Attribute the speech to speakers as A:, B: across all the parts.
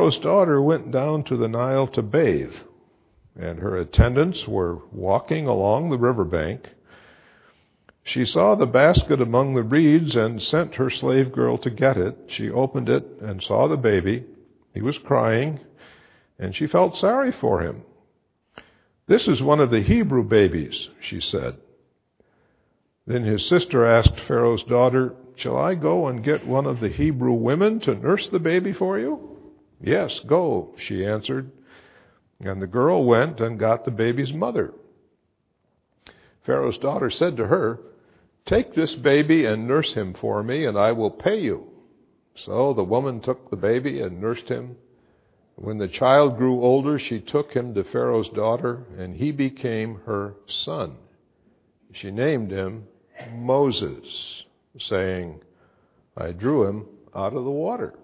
A: Pharaoh's daughter went down to the Nile to bathe, and her attendants were walking along the riverbank. She saw the basket among the reeds and sent her slave girl to get it. She opened it and saw the baby. He was crying, and she felt sorry for him. "This is one of the Hebrew babies," she said. Then his sister asked Pharaoh's daughter, "Shall I go and get one of the Hebrew women to nurse the baby for you?" "Yes, go," she answered. And the girl went and got the baby's mother. Pharaoh's daughter said to her, "Take this baby and nurse him for me, and I will pay you." So the woman took the baby and nursed him. When the child grew older, she took him to Pharaoh's daughter, and he became her son. She named him Moses, saying, "I drew him out of the water."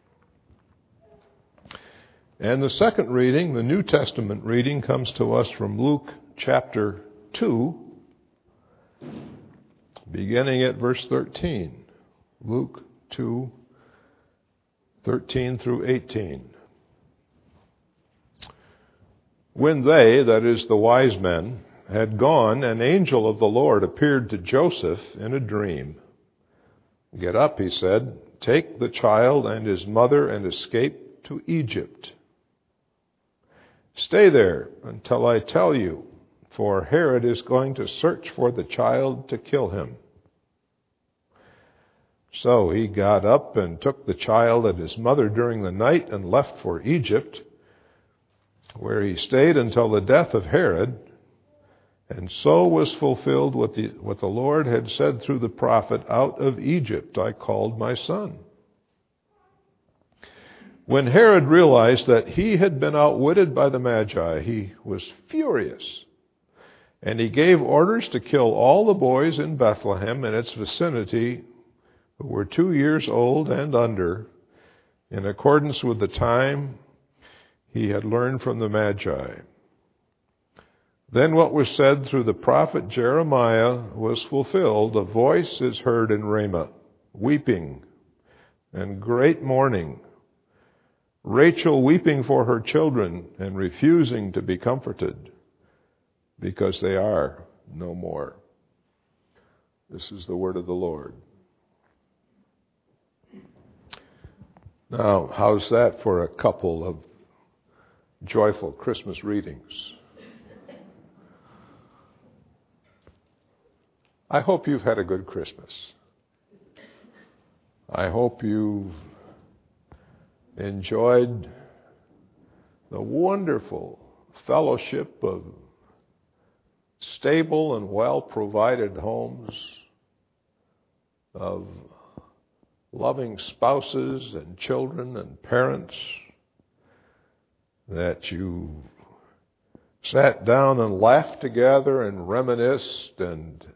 A: And the second reading, the New Testament reading, comes to us from Luke chapter 2, beginning at verse 13. Luke 2, 13 through 18. When they, that is the wise men, had gone, an angel of the Lord appeared to Joseph in a dream. "Get up," he said, "take the child and his mother and escape to Egypt. Stay there until I tell you, for Herod is going to search for the child to kill him." So he got up and took the child and his mother during the night and left for Egypt, where he stayed until the death of Herod. And so was fulfilled what the Lord had said through the prophet, "Out of Egypt I called my son." When Herod realized that he had been outwitted by the Magi, he was furious. And he gave orders to kill all the boys in Bethlehem and its vicinity who were 2 years old and under, in accordance with the time he had learned from the Magi. Then what was said through the prophet Jeremiah was fulfilled. "A voice is heard in Ramah, weeping and great mourning, Rachel weeping for her children and refusing to be comforted, because they are no more." This is the word of the Lord. Now, how's that for a couple of joyful Christmas readings? I hope you've had a good Christmas. I hope you've enjoyed the wonderful fellowship of stable and well-provided homes, of loving spouses and children and parents, that you sat down and laughed together and reminisced and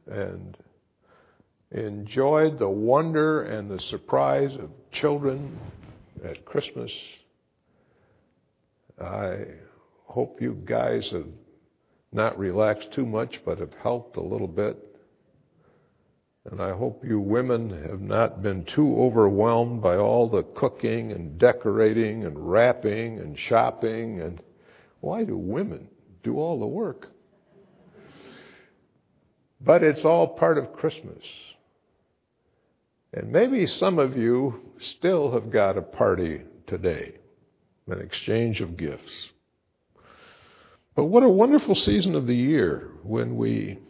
A: enjoyed the wonder and the surprise of children at Christmas. I hope you guys have not relaxed too much, but have helped a little bit. And I hope you women have not been too overwhelmed by all the cooking and decorating and wrapping and shopping. And why do women do all the work? But it's all part of Christmas. And maybe some of you still have got a party today, an exchange of gifts. But what a wonderful season of the year when we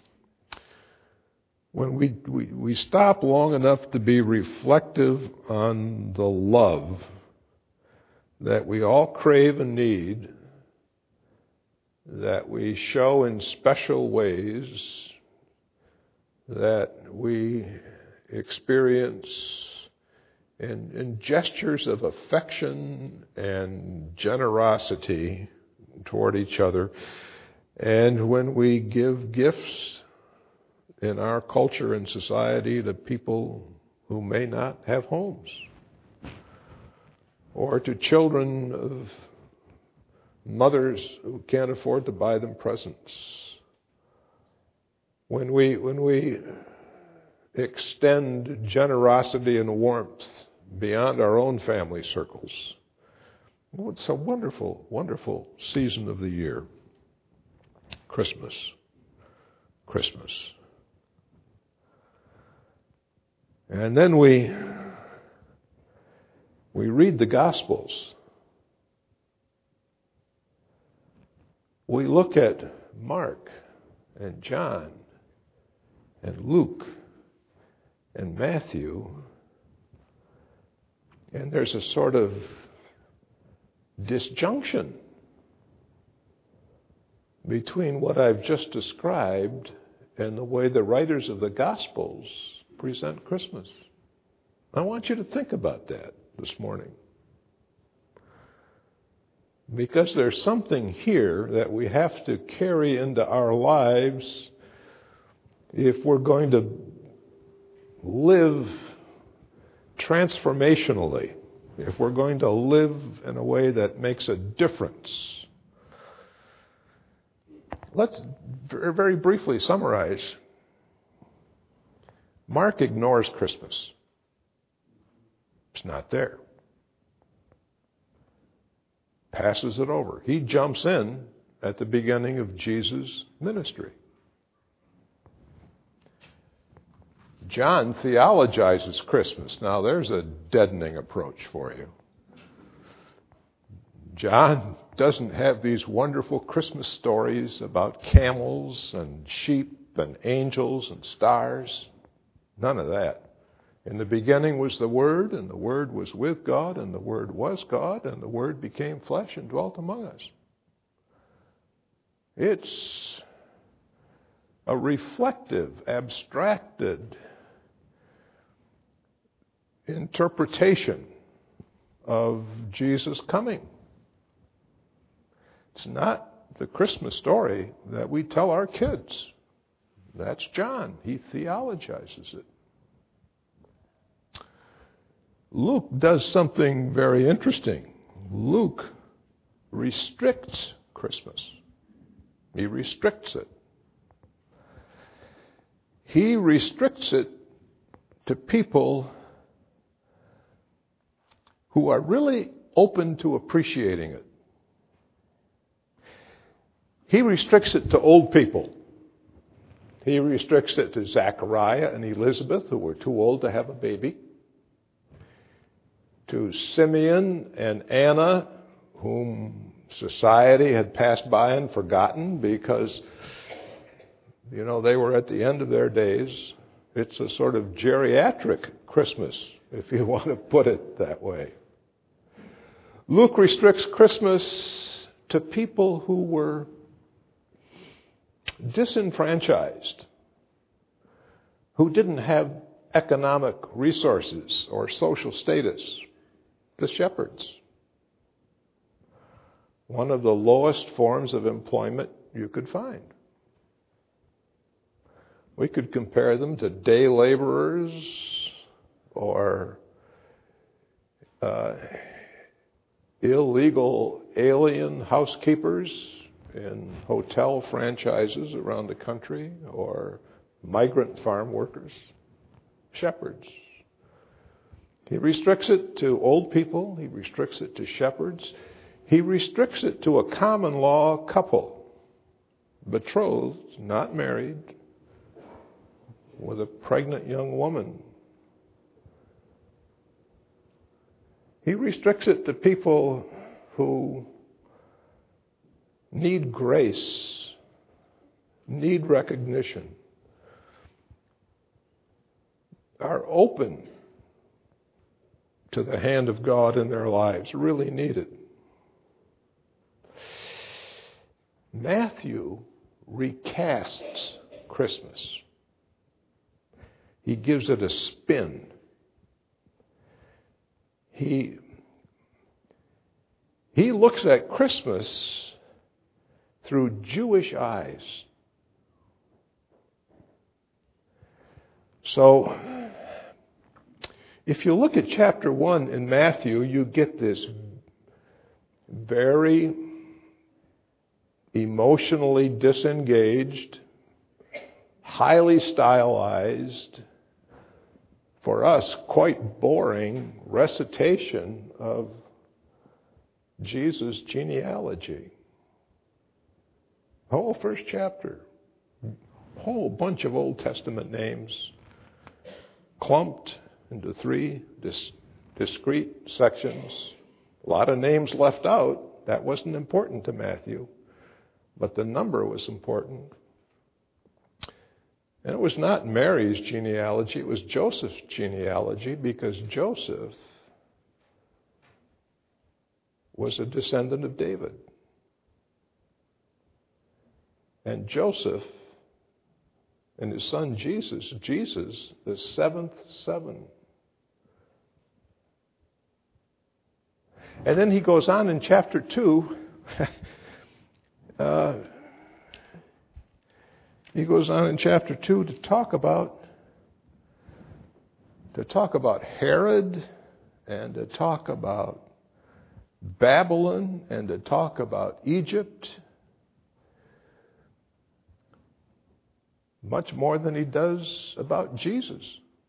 A: stop long enough to be reflective on the love that we all crave and need, that we show in special ways, that we experience in gestures of affection and generosity toward each other. And when we give gifts in our culture and society to people who may not have homes, or to children of mothers who can't afford to buy them presents. When we extend generosity and warmth beyond our own family circles It's a wonderful, wonderful season of the year. Christmas. Christmas. And then we read the Gospels. We look at Mark and John and Luke and Matthew, and there's a sort of disjunction between what I've just described and the way the writers of the Gospels present Christmas. I want you to think about that this morning. Because there's something here that we have to carry into our lives if we're going to live transformationally, if we're going to live in a way that makes a difference. Let's very briefly summarize. Mark ignores Christmas. It's not there. Passes it over. He jumps in at the beginning of Jesus' ministry. John theologizes Christmas. Now, there's a deadening approach for you. John doesn't have these wonderful Christmas stories about camels and sheep and angels and stars. None of that. In the beginning was the Word, and the Word was with God, and the Word was God, and the Word became flesh and dwelt among us. It's a reflective, abstracted interpretation of Jesus coming. It's not the Christmas story that we tell our kids. That's John. He theologizes it. Luke does something very interesting. Luke restricts Christmas. He restricts it. He restricts it to people who are really open to appreciating it. He restricts it to old people. He restricts it to Zachariah and Elizabeth, who were too old to have a baby. To Simeon and Anna, whom society had passed by and forgotten because, they were at the end of their days. It's a sort of geriatric Christmas, if you want to put it that way. Luke restricts Christmas to people who were disenfranchised, who didn't have economic resources or social status. The shepherds. One of the lowest forms of employment you could find. We could compare them to day laborers or illegal alien housekeepers in hotel franchises around the country, or migrant farm workers. Shepherds. He restricts it to old people. He restricts it to shepherds. He restricts it to a common law couple, betrothed, not married, with a pregnant young woman. He restricts it to people who need grace, need recognition, are open to the hand of God in their lives, really need it. Matthew recasts Christmas. He gives it a spin. He looks at Christmas through Jewish eyes. So, if you look at chapter 1 in Matthew, you get this very emotionally disengaged, highly stylized, for us quite boring recitation of Jesus' genealogy. Whole first chapter. Whole bunch of Old Testament names clumped into three discrete sections. A lot of names left out. That wasn't important to Matthew. But the number was important. And it was not Mary's genealogy, it was Joseph's genealogy, because Joseph was a descendant of David. And Joseph and his son Jesus, the seventh son. And then he goes on in chapter 2. He goes on in chapter 2 to talk about Herod, and to talk about Babylon, and to talk about Egypt. Much more than he does about Jesus.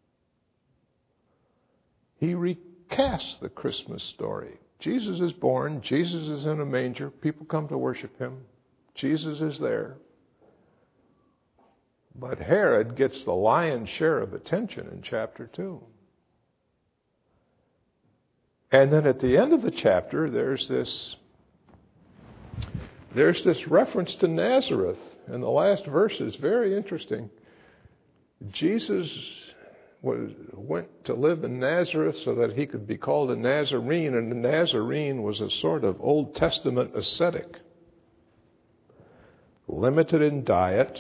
A: He recasts the Christmas story. Jesus is born. Jesus is in a manger. People come to worship him. Jesus is there. But Herod gets the lion's share of attention in chapter 2. And then at the end of the chapter, there's this reference to Nazareth. And the last verse is very interesting. Jesus went to live in Nazareth so that he could be called a Nazarene, and the Nazarene was a sort of Old Testament ascetic, limited in diet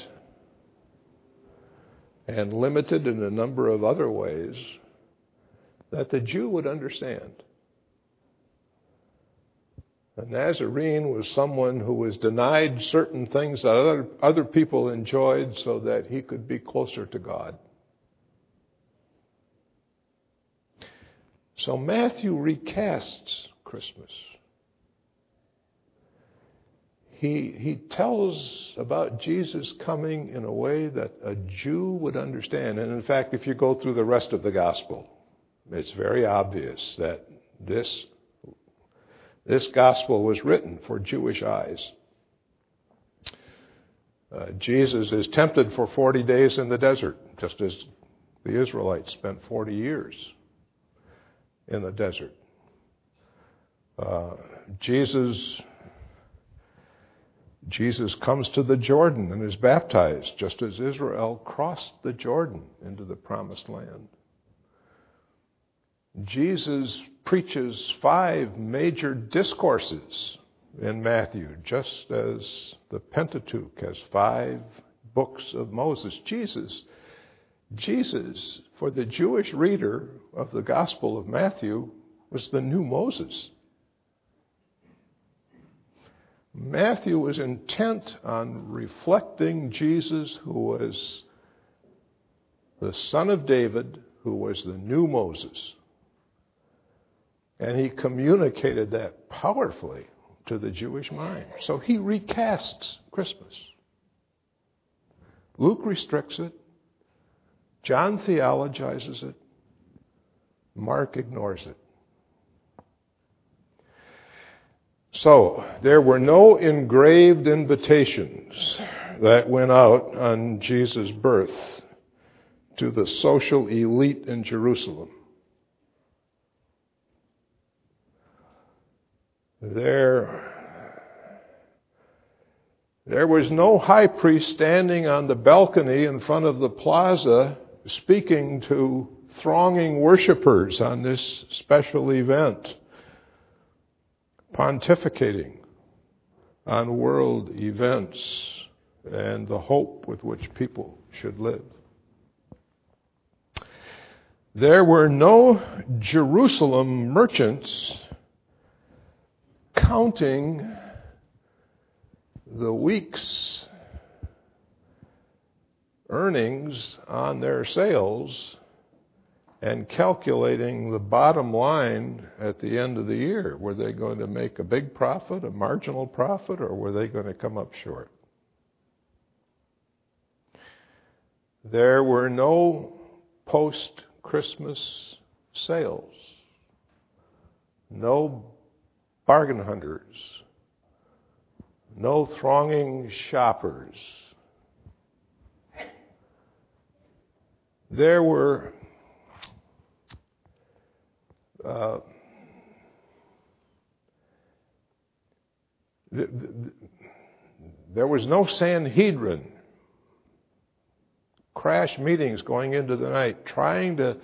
A: and limited in a number of other ways that the Jew would understand. A Nazarene was someone who was denied certain things that other people enjoyed so that he could be closer to God. So Matthew recasts Christmas. He tells about Jesus coming in a way that a Jew would understand. And in fact, if you go through the rest of the gospel, it's very obvious that this gospel was written for Jewish eyes. Jesus is tempted for 40 days in the desert, just as the Israelites spent 40 years in the desert. Jesus comes to the Jordan and is baptized, just as Israel crossed the Jordan into the promised land. Jesus preaches 5 major discourses in Matthew, just as the Pentateuch has 5 books of Moses. Jesus, for the Jewish reader of the Gospel of Matthew, was the new Moses. Matthew was intent on reflecting Jesus, who was the son of David, who was the new Moses. And he communicated that powerfully to the Jewish mind. So he recasts Christmas. Luke restricts it. John theologizes it. Mark ignores it. So there were no engraved invitations that went out on Jesus' birth to the social elite in Jerusalem. There was no high priest standing on the balcony in front of the plaza speaking to thronging worshipers on this special event, pontificating on world events and the hope with which people should live. There were no Jerusalem merchants counting the week's earnings on their sales and calculating the bottom line at the end of the year. Were they going to make a big profit, a marginal profit, or were they going to come up short? There were no post-Christmas sales. No bargain hunters, no thronging shoppers. There were there was no Sanhedrin, crash meetings going into the night, trying to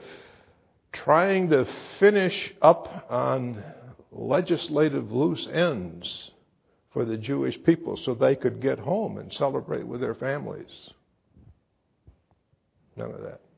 A: finish up on legislative loose ends for the Jewish people so they could get home and celebrate with their families. None of that.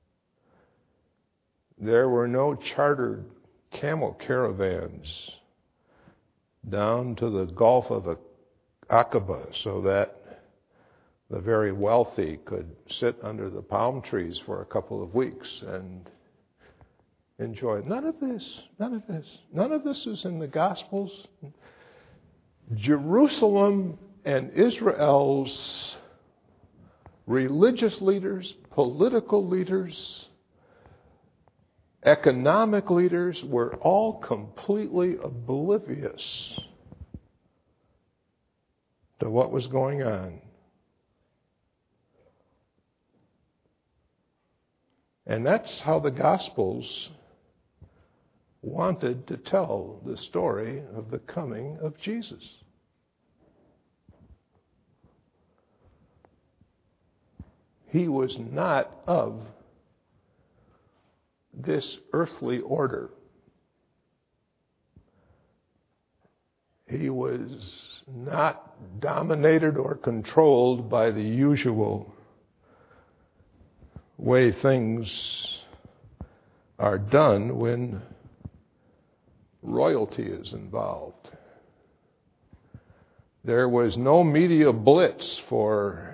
A: There were no chartered camel caravans down to the Gulf of Aqaba so that the very wealthy could sit under the palm trees for a couple of weeks and enjoy. None of this is in the Gospels. Jerusalem and Israel's religious leaders, political leaders, economic leaders were all completely oblivious to what was going on. And that's how the Gospels wanted to tell the story of the coming of Jesus. He was not of this earthly order. He was not dominated or controlled by the usual way things are done when royalty is involved. There was no media blitz for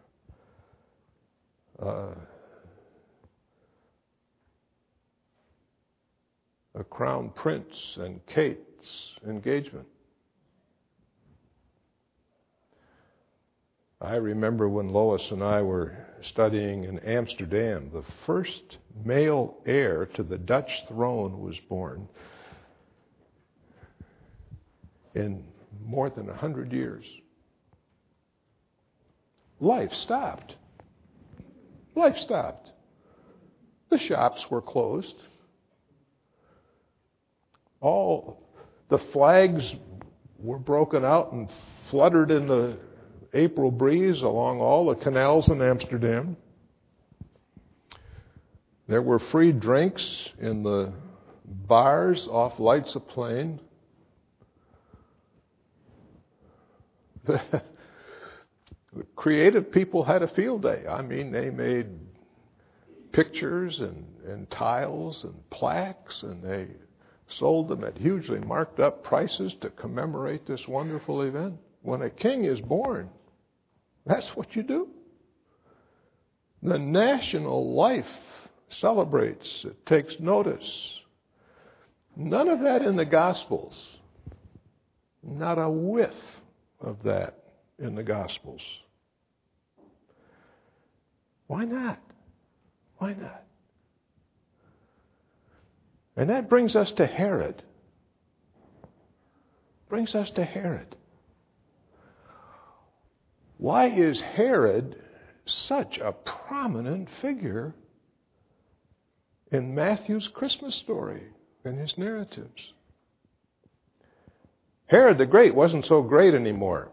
A: a crown prince and Kate's engagement. I remember when Lois and I were studying in Amsterdam, the first male heir to the Dutch throne was born in more than 100 years. Life stopped. Life stopped. The shops were closed. All the flags were broken out and fluttered in the April breeze along all the canals in Amsterdam. There were free drinks in the bars off Leidse Plain. The creative people had a field day. I mean, they made pictures and tiles and plaques, and they sold them at hugely marked up prices to commemorate this wonderful event. When a king is born, that's what you do. The national life celebrates, it takes notice. None of that in the Gospels. Not a whiff of that in the Gospels. Why not? Why not? And that brings us to Herod. Brings us to Herod. Why is Herod such a prominent figure in Matthew's Christmas story and his narratives? Herod the Great wasn't so great anymore.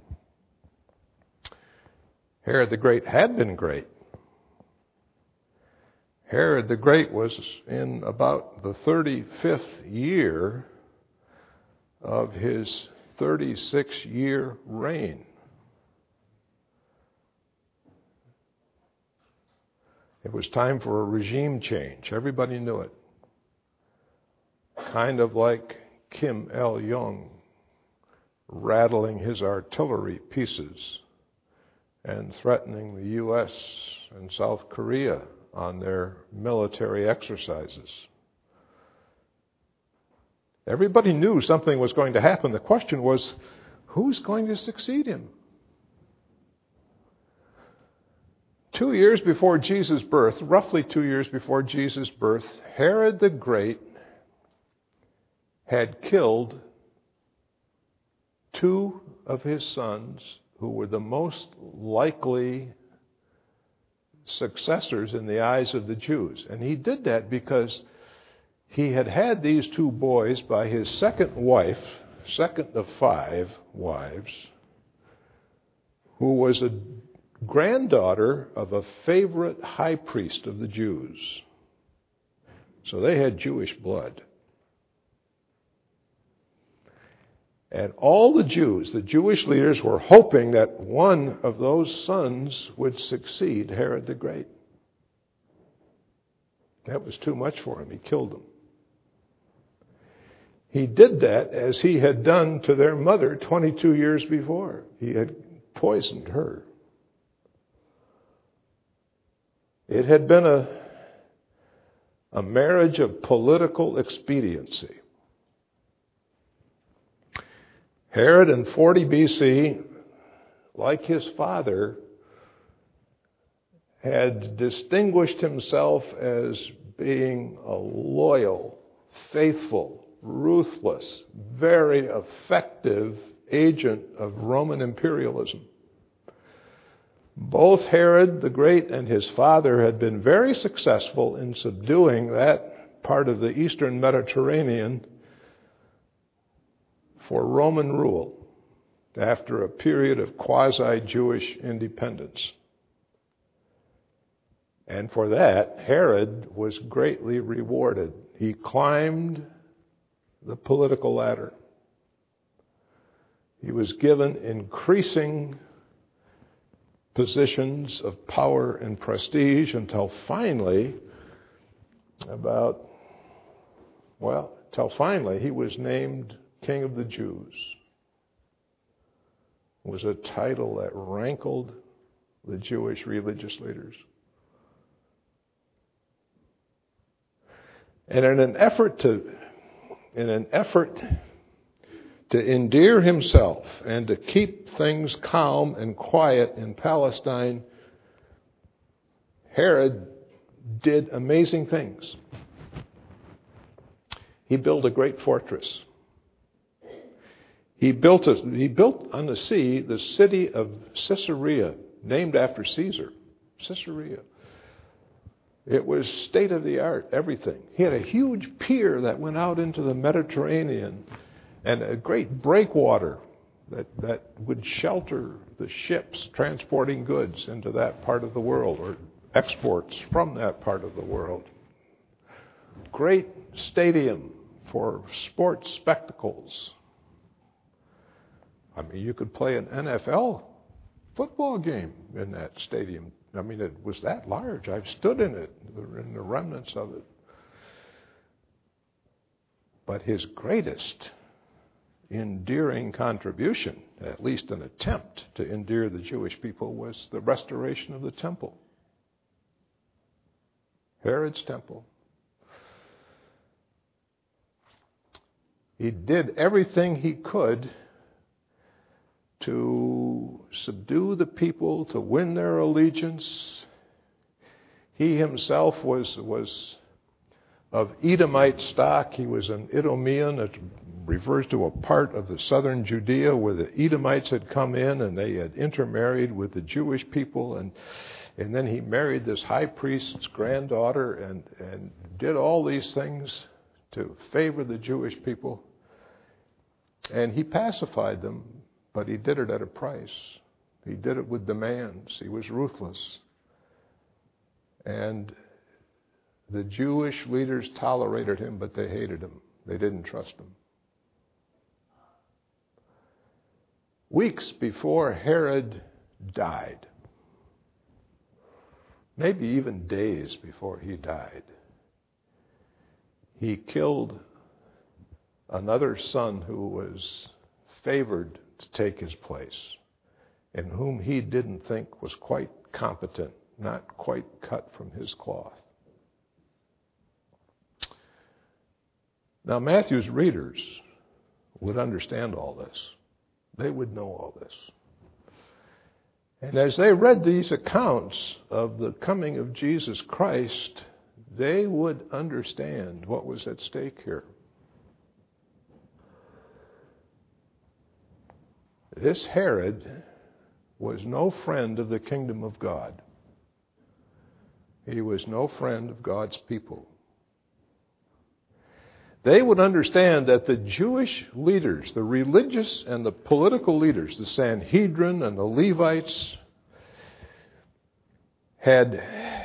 A: Herod the Great had been great. Herod the Great was in about the 35th year of his 36-year reign. It was time for a regime change. Everybody knew it. Kind of like Kim Il-sung rattling his artillery pieces and threatening the U.S. and South Korea on their military exercises. Everybody knew something was going to happen. The question was, who's going to succeed him? 2 years before Jesus' birth, roughly 2 years before Jesus' birth, Herod the Great had killed two of his sons who were the most likely successors in the eyes of the Jews. And he did that because he had had these two boys by his second wife, second of 5 wives, who was a granddaughter of a favorite high priest of the Jews. So they had Jewish blood. And all the Jews, the Jewish leaders, were hoping that one of those sons would succeed Herod the Great. That was too much for him. He killed them. He did that as he had done to their mother 22 years before. He had poisoned her. It had been a marriage of political expediency. Herod in 40 BC, like his father, had distinguished himself as being a loyal, faithful, ruthless, very effective agent of Roman imperialism. Both Herod the Great and his father had been very successful in subduing that part of the eastern Mediterranean for Roman rule after a period of quasi-Jewish independence. And for that, Herod was greatly rewarded. He climbed the political ladder. He was given increasing positions of power and prestige until finally, he was named King of the Jews. It was a title that rankled the Jewish religious leaders. And in an effort to endear himself and to keep things calm and quiet in Palestine, Herod did amazing things. He built a great fortress. He built on the sea the city of Caesarea, named after Caesar. Caesarea. It was state-of-the-art, everything. He had a huge pier that went out into the Mediterranean and a great breakwater that would shelter the ships transporting goods into that part of the world or exports from that part of the world. Great stadium for sports spectacles. I mean, you could play an NFL football game in that stadium. I mean, it was that large. I've stood in it, in the remnants of it. But his greatest endearing contribution, at least an attempt to endear the Jewish people, was the restoration of the temple. Herod's temple. He did everything he could to subdue the people, to win their allegiance. He himself was of Edomite stock. He was an Idumean. It refers to a part of the southern Judea where the Edomites had come in and they had intermarried with the Jewish people. And then he married this high priest's granddaughter and did all these things to favor the Jewish people. And he pacified them, but he did it at a price. He did it with demands. He was ruthless. And the Jewish leaders tolerated him, but they hated him. They didn't trust him. Weeks before Herod died, maybe even days before he died, he killed another son who was favored to take his place, and whom he didn't think was quite competent, not quite cut from his cloth. Now, Matthew's readers would understand all this. They would know all this. And as they read these accounts of the coming of Jesus Christ, they would understand what was at stake here. This Herod was no friend of the kingdom of God. He was no friend of God's people. They would understand that the Jewish leaders, the religious and the political leaders, the Sanhedrin and the Levites, had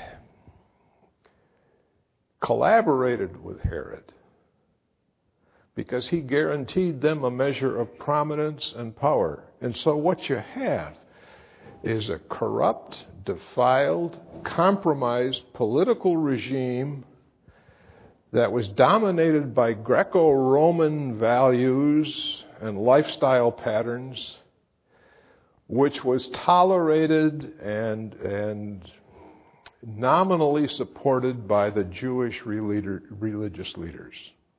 A: collaborated with Herod because he guaranteed them a measure of prominence and power. And so what you have is a corrupt, defiled, compromised political regime that was dominated by Greco-Roman values and lifestyle patterns, which was tolerated and nominally supported by the Jewish religious leaders.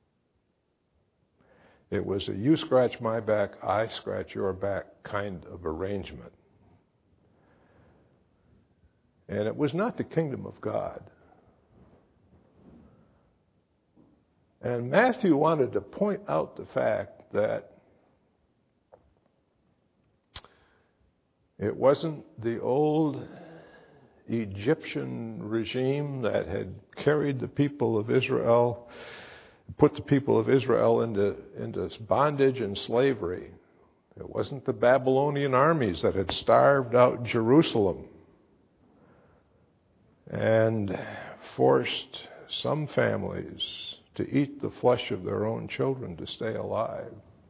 A: It was a you scratch my back, I scratch your back kind of arrangement. And it was not the kingdom of God. And Matthew wanted to point out the fact that it wasn't the old Egyptian regime that had carried the people of Israel, put the people of Israel into bondage and slavery. It wasn't the Babylonian armies that had starved out Jerusalem and forced some families to eat the flesh of their own children to stay alive.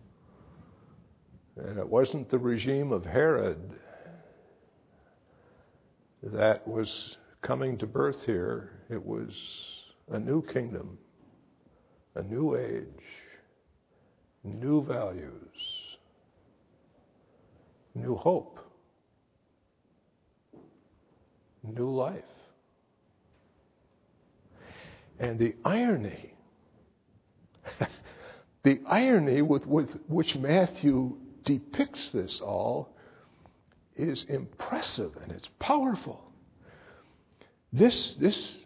A: And it wasn't the regime of Herod that was coming to birth here. It was a new kingdom, a new age, new values, new hope, new life. And the irony with which Matthew depicts this all is impressive and it's powerful. This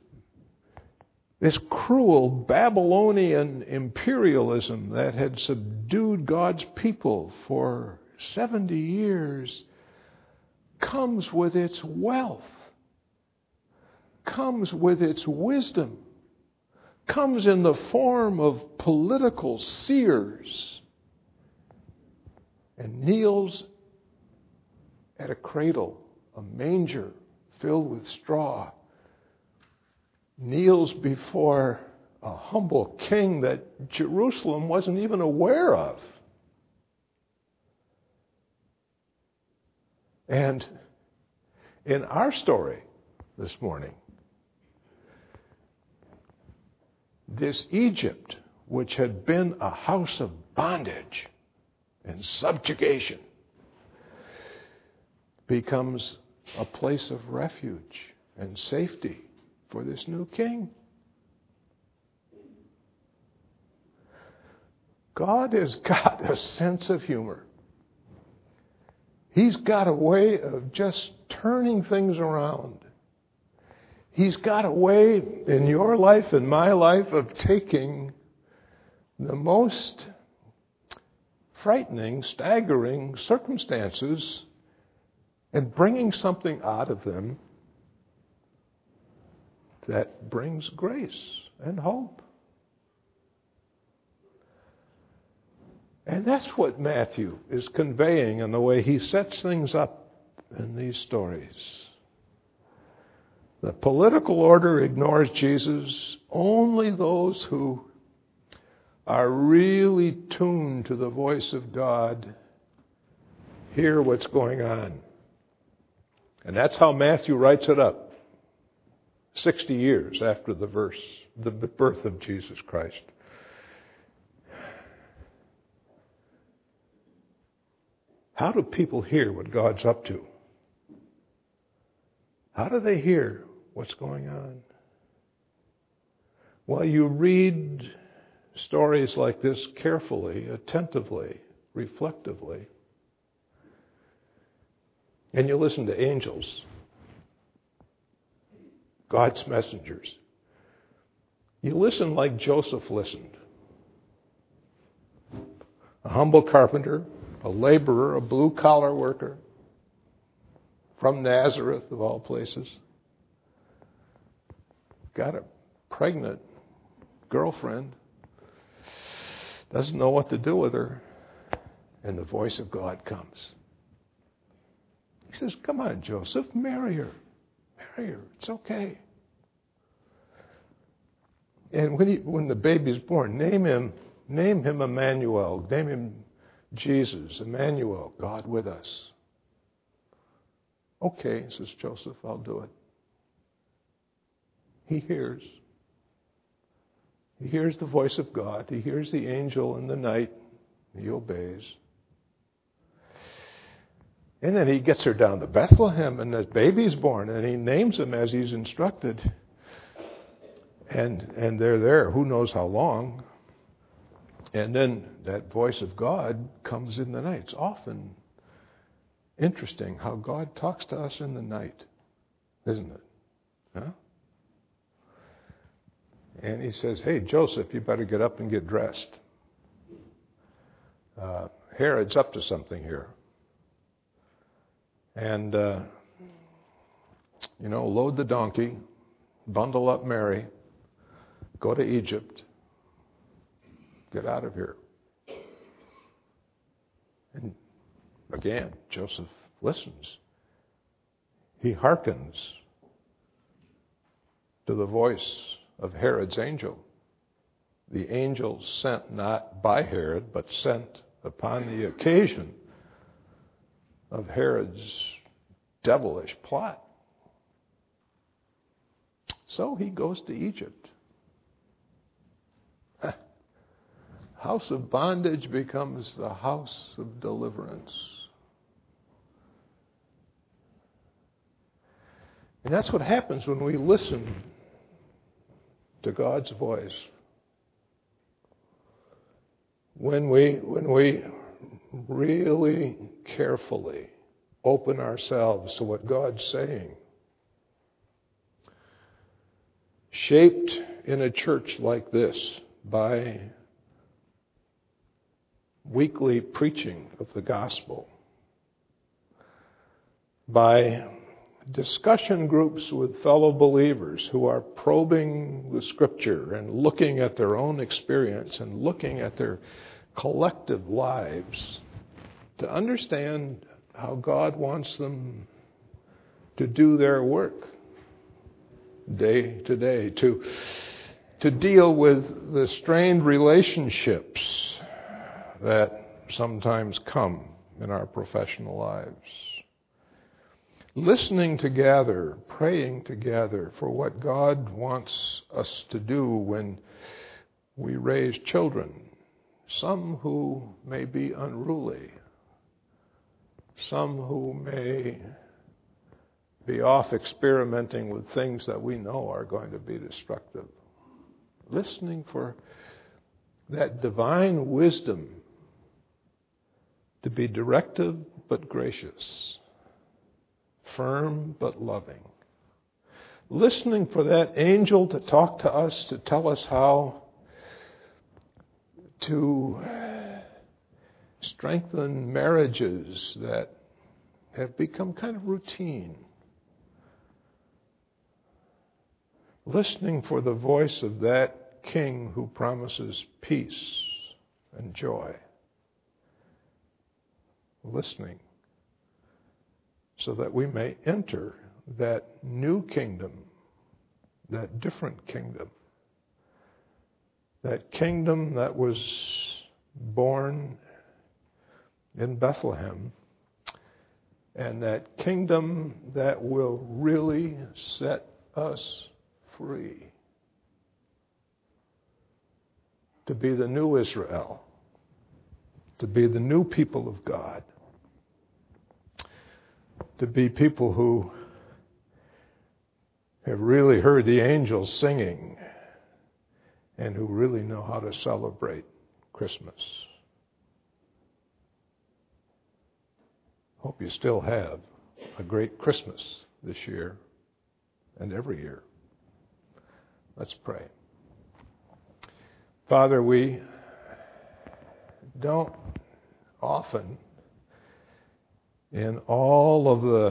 A: cruel Babylonian imperialism that had subdued God's people for 70 years comes with its wealth, comes with its wisdom, comes in the form of political seers and kneels at a cradle, a manger filled with straw, kneels before a humble king that Jerusalem wasn't even aware of. And in our story this morning, this Egypt, which had been a house of bondage and subjugation, becomes a place of refuge and safety for this new king. God has got a sense of humor. He's got a way of just turning things around. He's got a way in your life and my life of taking the most frightening, staggering circumstances and bringing something out of them that brings grace and hope. And that's what Matthew is conveying in the way he sets things up in these stories. The political order ignores Jesus. Only those who are really tuned to the voice of God hear what's going on. And that's how Matthew writes it up 60 years after the birth of Jesus Christ. How do people hear what God's up to? How do they hear what's going on? Well, you read stories like this carefully, attentively, reflectively, and you listen to angels, God's messengers. You listen like Joseph listened. A humble carpenter a laborer, a blue-collar worker from Nazareth, of all places, got a pregnant girlfriend, doesn't know what to do with her, and the voice of God comes. He says, come on, Joseph, marry her. Marry her. It's okay. And when the baby's born, name him Emmanuel. Name him Jesus, Emmanuel, God with us. Okay, says Joseph, I'll do it. He hears. He hears the voice of God. He hears the angel in the night. He obeys. And then he gets her down to Bethlehem, and the baby's born, and he names him as he's instructed. And they're there, who knows how long. And then that voice of God comes in the night. It's often interesting how God talks to us in the night, isn't it? Huh? And he says, hey, Joseph, you better get up and get dressed. Herod's up to something here. And, load the donkey, bundle up Mary, go to Egypt, get out of here. And again, Joseph listens. He hearkens to the voice of Herod's angel. The angel sent not by Herod, but sent upon the occasion of Herod's devilish plot. So he goes to Egypt. House of bondage becomes the house of deliverance. And that's what happens when we listen to God's voice. When we really carefully open ourselves to what God's saying. Shaped in a church like this by weekly preaching of the gospel, by discussion groups with fellow believers who are probing the Scripture and looking at their own experience and looking at their collective lives to understand how God wants them to do their work day to day, to deal with the strained relationships that sometimes come in our professional lives. Listening together, praying together for what God wants us to do when we raise children, some who may be unruly, some who may be off experimenting with things that we know are going to be destructive. Listening for that divine wisdom to be directive but gracious, firm but loving. Listening for that angel to talk to us, to tell us how to strengthen marriages that have become kind of routine. Listening for the voice of that King who promises peace and joy. Listening so that we may enter that new kingdom, that different kingdom, that kingdom that was born in Bethlehem, and that kingdom that will really set us free to be the new Israel, to be the new people of God, to be people who have really heard the angels singing and who really know how to celebrate Christmas. Hope you still have a great Christmas this year and every year. Let's pray. Father, we don't often in all of the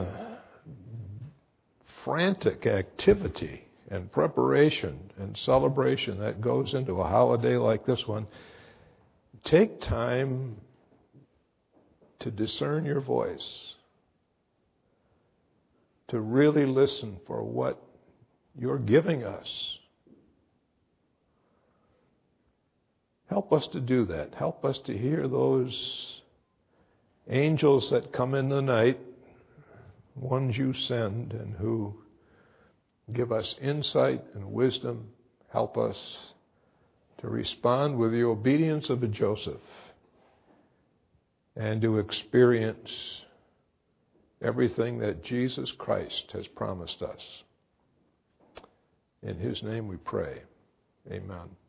A: frantic activity and preparation and celebration that goes into a holiday like this one, take time to discern your voice, to really listen for what you're giving us. Help us to do that. Help us to hear those angels that come in the night, ones you send and who give us insight and wisdom. Help us to respond with the obedience of a Joseph and to experience everything that Jesus Christ has promised us. In His name we pray. Amen.